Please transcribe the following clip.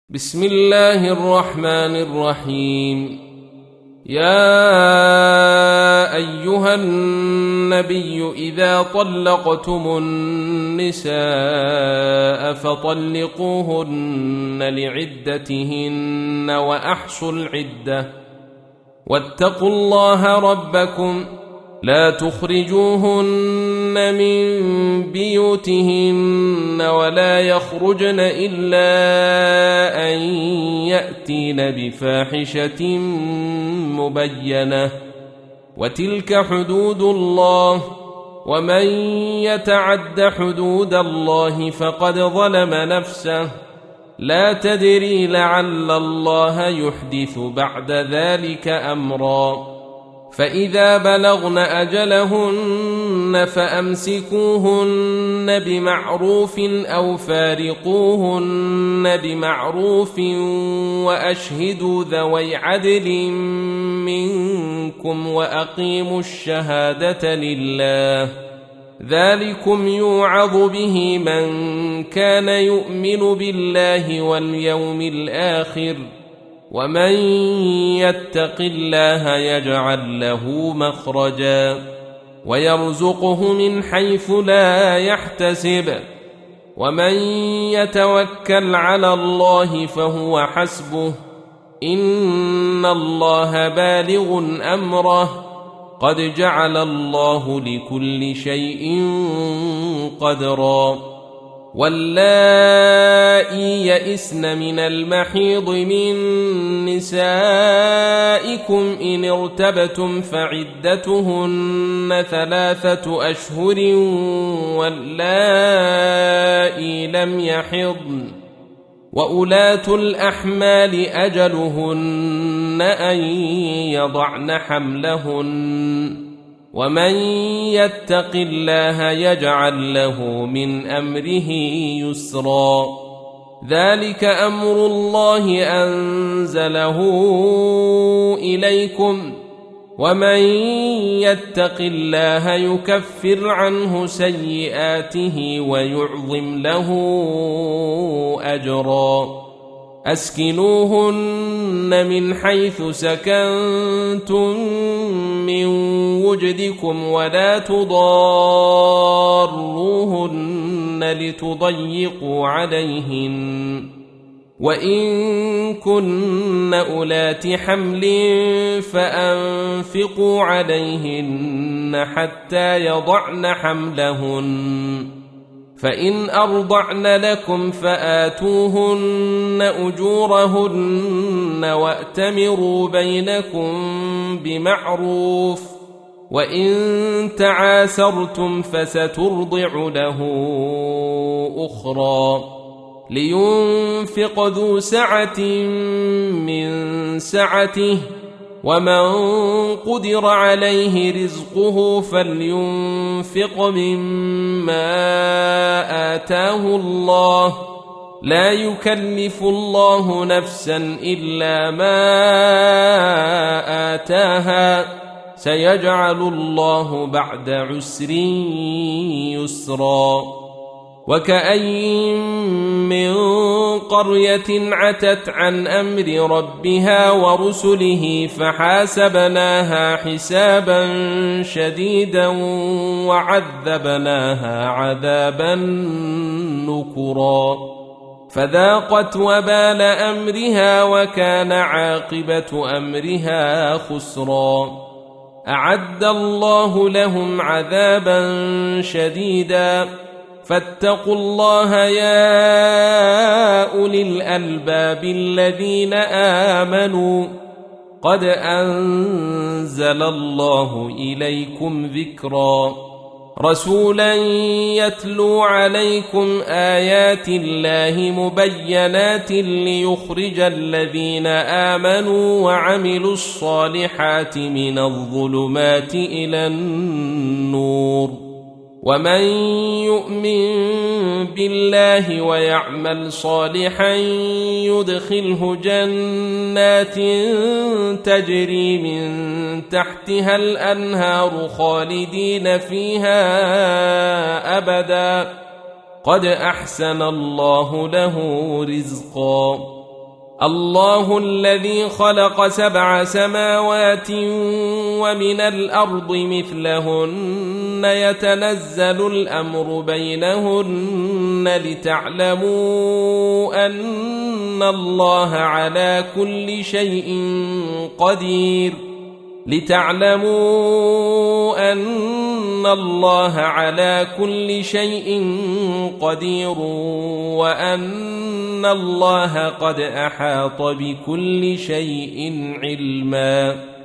بسم الله الرحمن الرحيم. يا أيها النبي إذا طلقتم النساء فطلقوهن لعدتهن وأحصوا العدة واتقوا الله ربكم لا تخرجوهن من بيوتهن ولا يخرجن إلا أن يأتين بفاحشة مبينة وتلك حدود الله ومن يتعد حدود الله فقد ظلم نفسه لا تدري لعل الله يحدث بعد ذلك أمرا. فإذا بلغن أجلهن فأمسكوهن بمعروف أو فارقوهن بمعروف وأشهدوا ذوي عدل منكم وأقيموا الشهادة لله ذلكم يوعظ به من كان يؤمن بالله واليوم الآخر ومن يتق الله يجعل له مخرجا ويرزقه من حيث لا يحتسب ومن يتوكل على الله فهو حسبه إن الله بالغ أمره قد جعل الله لكل شيء قدرا. واللائي يئسن من المحيض من نسائكم إن ارتبتم فعدتهن 3 أشهر واللائي لم يحضن وأولاة الأحمال أجلهن أن يضعن حملهن ومن يتق الله يجعل له من أمره يسرا. ذلك أمر الله أنزله إليكم ومن يتق الله يكفر عنه سيئاته ويعظم له أجرا. أسكنوهن من حيث سكنتم من وجدكم ولا تضاروهن لتضيقوا عليهن وإن كن أولات حمل فأنفقوا عليهن حتى يضعن حملهن فإن أرضعن لكم فآتوهن أجورهن وأتمروا بينكم بمعروف وإن تعاسرتم فسترضع له أخرى. لينفق ذو سعة من سعته ومن قدر عليه رزقه فلينفق مما آتاه الله لا يكلف الله نفسا إلا ما آتاها سيجعل الله بعد عسر يسرا. وكأين من قرية عتت عن أمر ربها ورسله فحاسبناها حسابا شديدا وعذبناها عذابا نكرا فذاقت وبال أمرها وكان عاقبة أمرها خسرا. أعد الله لهم عذابا شديدا فاتقوا الله يا أولي الألباب الذين آمنوا قد أنزل الله إليكم ذكرا. رسولا يتلو عليكم آيات الله مبينات ليخرج الذين آمنوا وعملوا الصالحات من الظلمات إلى النور ومن يؤمن بالله ويعمل صالحا يدخله جنات تجري من تحتها الأنهار خالدين فيها أبدا قد أحسن الله له رزقا الله الذي خلق 7 سماوات ومن الأرض مثلهن يتنزل الأمر بينهن لتعلموا أن الله على كل شيء قدير وأن الله قد أحاط بكل شيء علما.